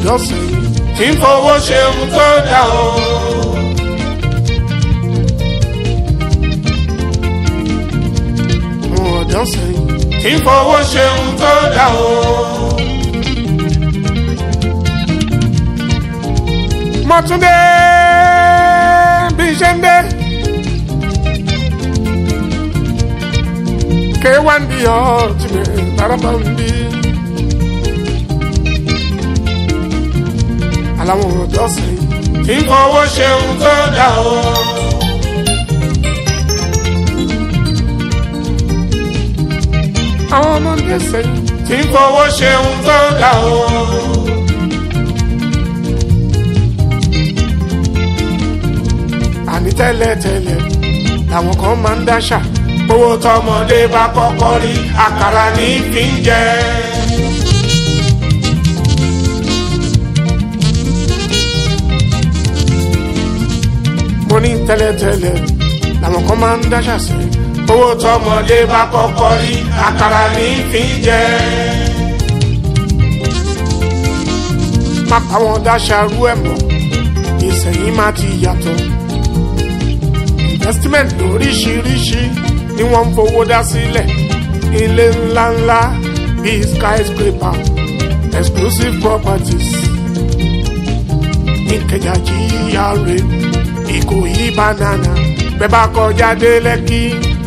ọ̀dọ́ sẹ́yìn tí ń fowó ṣe ohun tó dá o. ọ̀dọ́ sẹ́yìn tí ń fowó ṣe ohun tó dá o. Mọ̀túndé bí ṣe ń dé K1 di ultimate tarabambi aláwọn ọ̀dọ́ sẹ́yìn tí ń fowó ṣe ohun tó dá o. àwọn ọmọdé sẹ́yìn tí ń fowó ṣe ohun tó dá o. àní tẹ́lẹ̀tẹ́lẹ̀ làwọn kan máa ń dáṣà owó tọmọdé bá kọ́kọ́ rí àkàrà ní fi ń jẹ. mo ní tẹ́lẹ̀tẹ́lẹ̀ làwọn kan máa ń dáṣà sí owó tọmọdé bá kọ́kọ́ rí àkàrà ní fi ń jẹ. má káwọn dáṣà rú ẹ̀ mọ́ ìsẹ̀yìn má ti yàtọ̀. investment lóríṣiríṣi ni wọ́n ń fowó dá sílẹ̀ ilé ńláńlá bíi skyscraper exclusive properties Ìkẹjà GRA Ìkòyí banana bẹ́ẹ̀ bá kọjá dé Lẹ́kì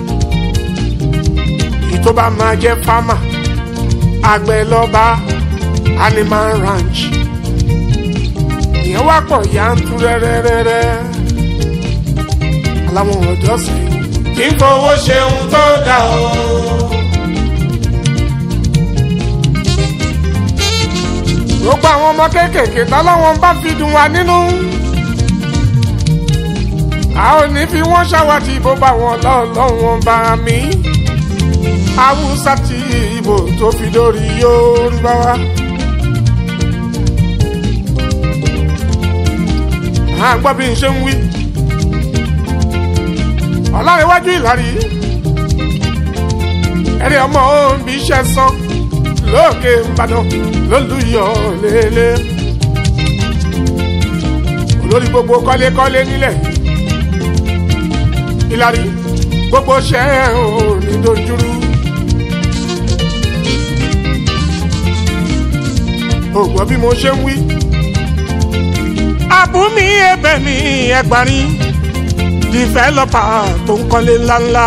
ìtó bá máa jẹ́ farmer àgbẹ̀ lọ́ba animal ranch ìyẹn wá pọ̀ yanturu rẹ́rẹ́rẹ́rẹ́ aláwọn ọ̀dọ́ sẹ́yìn kí n fowó ṣe ohun tó dá o. gbogbo àwọn ọmọ kéékèèké tọ́lọ́wọ́n bá fi dùn wá nínú a ò ní fi wọ́n ṣàwádìí bó bá wọn lọ́wọ́n bá mi. Haúsá tí Ìgbò tó fi dórí Yorùbá wá. a gbọ́ bí n ṣe ń wí. Ọlárẹ̀wájú Ìlàrí ẹ̀rí ọmọ òǹbí iṣẹ́ sán lókè Ìbàdàn lólùyọ̀ lélẹ̀. olórí gbogbo kọ́lékọ́lé nílẹ̀ Ìlàrí gbogbo ṣẹ́ ò ní dojúrú. ògbọ́ bí mo ṣe ń wí. àbúmi ẹ̀bẹ̀ ní Ẹgbàrin dìfẹ́lọ́pà tó ń kọ́lé ńláńlá.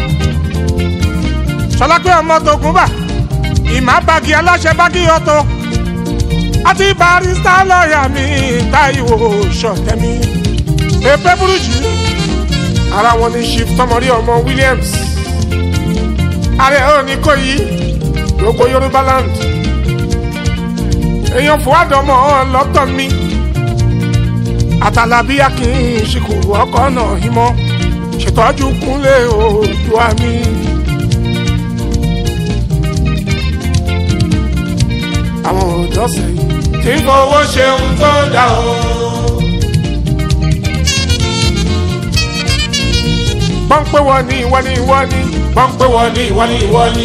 Ṣọlápé ọmọ Tògúnbà ìmá bagi aláṣẹ bagi ọ̀tọ̀ àti barista lọ́ọ̀yà mi Táíwò Ṣọ̀tẹ́mi. èpè burújí ara wọn ní Chief Tọmọrí ọmọ Williams ààrẹ òní Ìkòyí lóko Yorùbá land. èèyàn Fúwádì ọmọ lọ́tọ̀ mi àtàlàbí Akin Ṣìkùrù ọkọ̀ náà ìmọ̀ ṣètọ́jú Kúnlé Oòduà mi. àwọn ọ̀dọ́ sẹ́yìn tí ń fowó ṣe ohun tó dá o. pọ́ńpẹ́ wọ ní ìwọ ní ìwọ ní. pọ́ńpẹ́ wọ ní ìwọ ní ìwọ ní.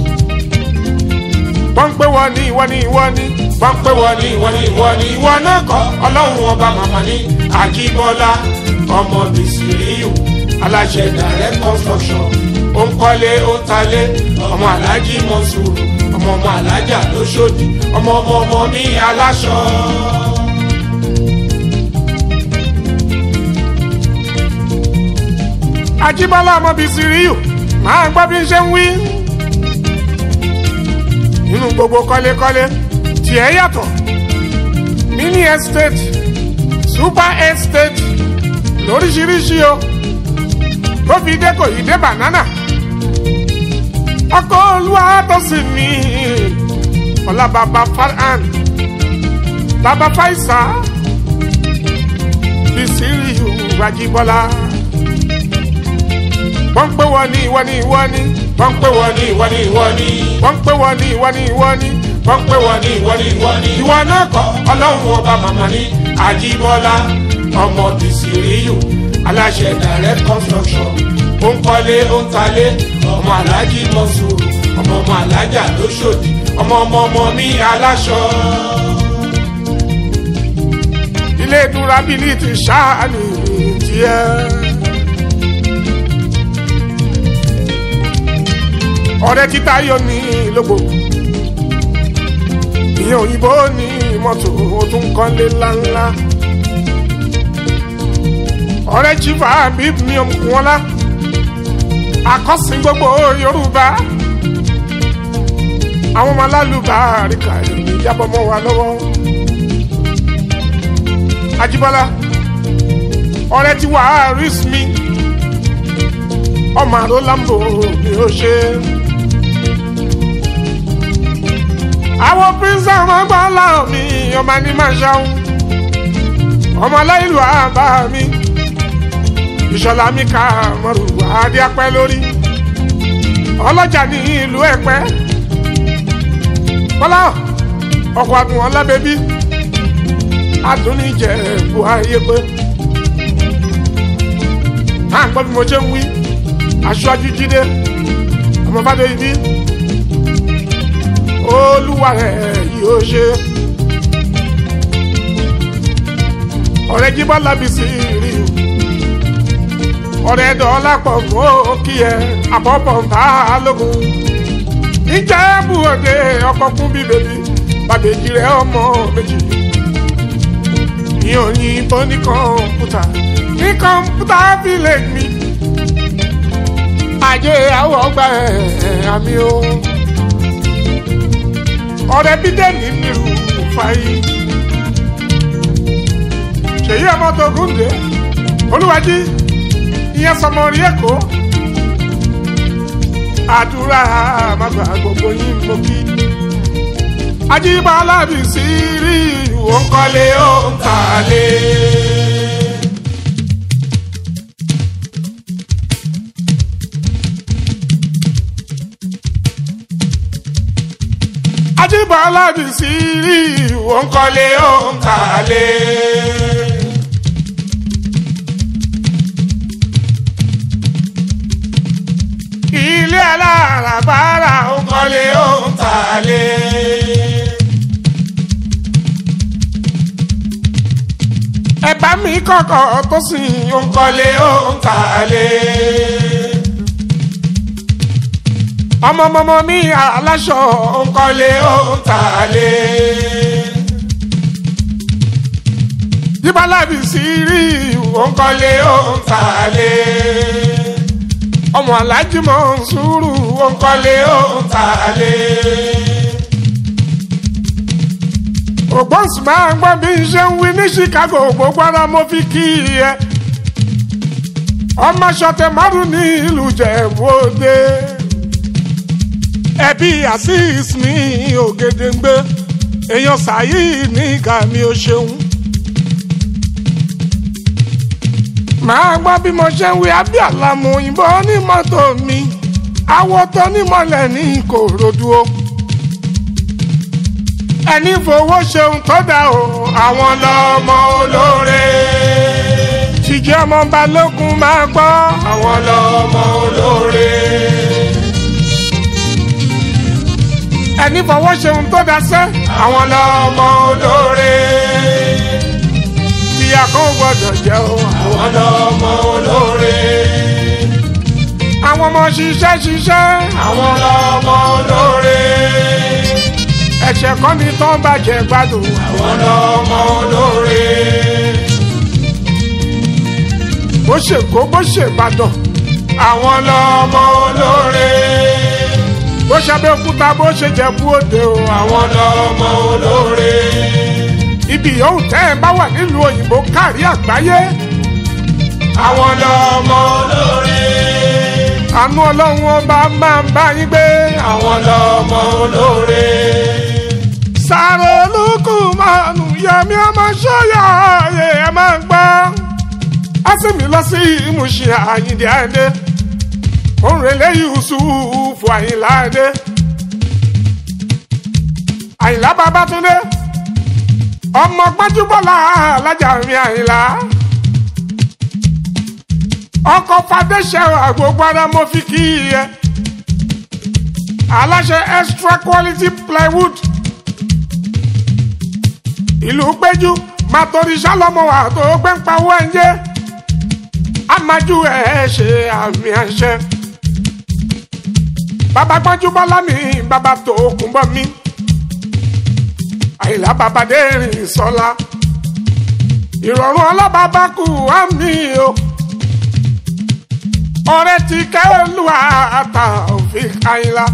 pọ́ńpẹ́ wọ ní ìwọ ní ìwọ ní. pọ́ńpẹ́ wọ ní ìwọ ní ìwọ ní. ìwọ náà kọ́ Ọlọ́run ọba màmá ní Àjíbọ́lá ọmọ Bísíríù aláṣẹ direct construction ó ń kọ́lé ó ń talé ọmọ Aláàjì Mọ́sùrù ọmọ Alájà lóṣòdì ọmọ mi aláṣọ. Àjíbọ́lá ọmọ Bísíríù máa gbọ́ bí n ṣe ń wí. nínú gbogbo kọ́lékọ́lé tiẹ̀ yàtọ̀ mini estate super estate lóríṣiríṣi o tó fi dé Ìkòyí dé banana. ọkọ̀ olúwa tó sì ní ọlá bàbá Farhan bàbá Faisa Bísíríù Àjíbọ́lá. wọ́n pè wọ́n ní ìwọ ní ìwọ ní. wọ́n pè wọ́n ní ìwọ ní ìwọ ní. wọ́n pè wọ́n ní ìwọ ní ìwọ ní. wọ́n pè wọ́n ní ìwọ ní ìwọ ní. ìwọ náà kọ́ Ọlọ́run ọba màmá ní Àjíbọ́lá ọmọ Bísíríù aláṣẹ direct construction ó ń kọ́lé ó ń talé ọmọ Aláàjì Mọ́sùrù ọmọ Alájà lóṣòdì ọmọ mi aláṣọ. ilé durability ṣáàní tiẹ̀. ọ̀rẹ́ títa yọ ní lógbò ìyẹn òyìnbó ní mọ́tò ó tún kọ́lé ńláńlá. ọ̀rẹ́ chifa bíb ní ọmọkùnwọ́lá akọ́sìn gbogbo Yorùbá àwọn ọmọ alálùbá àríkà ìjábọ̀ mọ́ wa lọ́wọ́. Ajíbọ́lá ọ̀rẹ́ tí wàá rí mi ọmọ àrò lambo ni ó ṣe. àwọn pírísà ọmọ gbọ́n láwọn mi ọmọ ní máa ṣàwọn ọmọ aláìlú àbá mi ìṣọ̀lá mi ká mọ̀rù adé apẹ́ lórí ọlọ́jà ní ìlú Ẹ̀pẹ́ bọ́lá ọkọ̀ àdùn ọlábẹ́bí adúníjẹ bu ayé pé à ń gbọ́ bí mo ṣe ń wí Aṣíwájú Jídé ọmọ bàdé ibi olúwa rẹ̀ yóò ṣe. ọ̀rẹ́ jíbọ́ lábìsí rí o ọ̀rẹ́ dọ́là pọ̀ mọ́ kí ẹ àbọ̀bọ̀ ń bá a lógun Ìjẹ̀bú Òde ọkọ̀ kún bí bèbí bàbèjì rẹ̀ ọmọ méjì ní òyìnbó ní kọ̀ǹpútà village mi ajé àwọ̀ ọgbà àmì o ọ̀rẹ́ bídẹ́ẹ̀nì nírú fàyè ṣèyí ọmọ tó gúndé Olúwají ìyẹn sọmọ rí Èkó àdúrà àmàgbà gbogbo yín mo kí. Ajíbọ́lá bí sí rí ìwọ̀n kọ́lé ó ń kàlé. Ajíbọ́lá bí sí rí ìwọ̀n kọ́lé ó ń kàlé. Ilé alárabára ó kọ́lé ó ń kàlé. Ẹ̀bá mi kọ̀kọ̀ tó sìn ó ń kọ́lé ó ń kàlé. ọmọ mi aláṣọ ó ń kọ́lé ó ń kàlé. Ajíbọ́lá bí sí rí ó ń kọ́lé ó ń kàlé. ọmọ Aláàjì Mọ̀nsúrù ó ń kọ́lé ó ń kàlé. ògbóǹsì máa ń gbọ́ bí n ṣe ń wí ní Chicago gbogbo ara mo fi kí ẹ. ọmọ ṣọtẹ márùn ní ìlú Ìjẹ̀bú Òde. ẹbí Azeez ní Ògèdèngbé èèyàn sàyí ní gàmí ó ṣeun. máa gbọ́ bí mo ṣe ń wí abíàlámù òyìnbó ní mọ́tò mi àwọ̀ tó nímọ̀lẹ̀ ní Ìkòròdú o. ẹni fowó ṣeun tó dá o àwọn lọ́mọ olóore. Jíjẹ́ ọmọ Balógun máa gbọ́ àwọn lọ́mọ olóore. ẹni fowó ṣeun tó dá sẹ́ àwọn lọ́mọ olóore. ìyá kan gbọ́dọ̀ jẹ́ o àwọn lọ́mọ olóore. àwọn ọmọ ṣiṣẹ́ àwọn lọ́mọ olóore. ẹ̀ṣẹ̀ kan ní tán bàjẹ́ gbádùn àwọn lọ́mọ olóore. bó ṣe kó bó ṣe Ìbàdàn àwọn lọ́mọ olóore. bó ṣe Abẹ́òkúta bó ṣe Jẹ̀bú Òde o àwọn lọ́mọ olóore. ibi yòówù tẹ́ ẹ bá wà nílùú òyìnbó kárí àgbáyé àwọn lọ́mọ olóore. àánú Ọlọ́run ọba máa ń bá yín gbé àwọn lọ́mọ olóore. Sàrò olùkù mọ́nù yẹmi ọmọ ṣọ́yà ayé ẹ máa ń gbọ́. á sì mí lọ sí Ìmúṣin Àyìndé Àyìndé òun rèlé Yúsúfù Àyìnlá Àyìndé. Àyìnlá Babátúndé ọmọ Gbájúbọ́lá alájà mi Àyìnlá. ọkọ̀ Fadéṣẹ́ àgbègbè ara mo fi kí ẹ. aláṣẹ extra quality plywood ìlú Péjú màtòrí sálọmọ wa tó gbẹ́ ń pawó ẹ̀yẹ amájú ẹ̀ ṣe àmì àṣẹ. bàbá gbọ́njú bọ́lá mi bàbá tó kún bọ́ mi àyìnlá bàbá dẹ́rìn sọ́lá ìrọ̀rùn ọlọ́bàbá kù á mi o ọ̀rẹ́ ti kẹ́ olúwa Taofik àyìnlá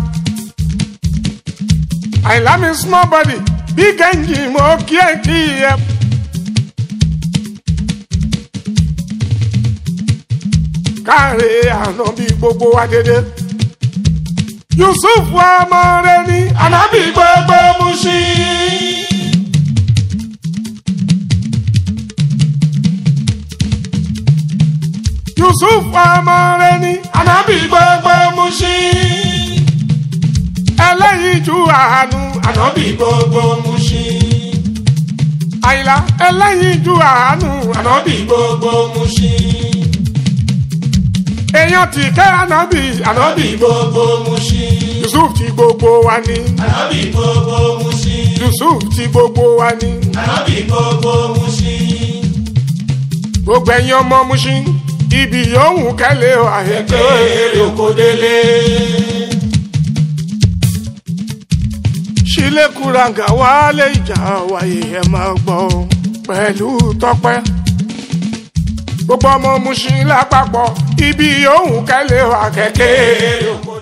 àyìnlá mi small body big engine mo kí ẹ kí ẹ. káre àná bí gbogbo wa dédé Yusuf ọmọ rẹ ní ànábì gbogbo Mushin. Yusuf ọmọ rẹ ní ànábì gbogbo Mushin. ẹlẹ́yinjú àánú ànábì gbogbo Mushin. àyìnlá ẹlẹ́yinjú àánú ànábì gbogbo Mushin. èèyàn ti kẹ́ ànábì gbogbo Mushin. Yusuf ti gbogbo wa ní ànábì gbogbo Mushin. Yusuf ti gbogbo wa ní ànábì gbogbo Mushin. gbogbo ẹ̀yin ọmọ Mushin ibi yòówù kẹ́lẹ́ àyẹ̀kẹ́ èrè oko délé. Ṣílẹ̀kùràǹgà wálé ìjà wáyé ẹ máa gbọ́ pẹ̀lú Tọ́pẹ́. gbogbo ọmọ Mushin lápapọ̀ ibi yòówù kẹ́lẹ́ àkẹ́kẹ́ èrè oko délé.